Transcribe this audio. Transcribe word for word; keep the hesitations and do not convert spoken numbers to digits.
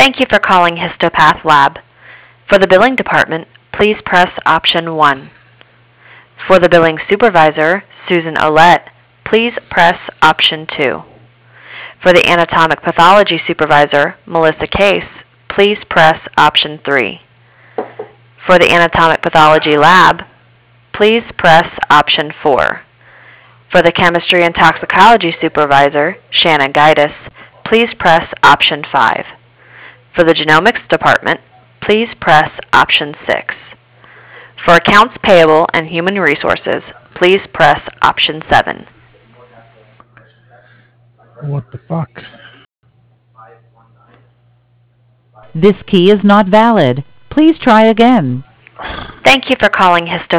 Thank you for calling Histopath Lab. For the billing department, please press option one. For the billing supervisor, Susan Olette, please press option two. For the anatomic pathology supervisor, Melissa Case, please press option three. For the anatomic pathology lab, please press option four. For the chemistry and toxicology supervisor, Shannon Gaitis, please press option five. For the genomics department, please press option six. For accounts payable and human resources, please press option seven. What the fuck? This key is not valid. Please try again. Thank you for calling Histo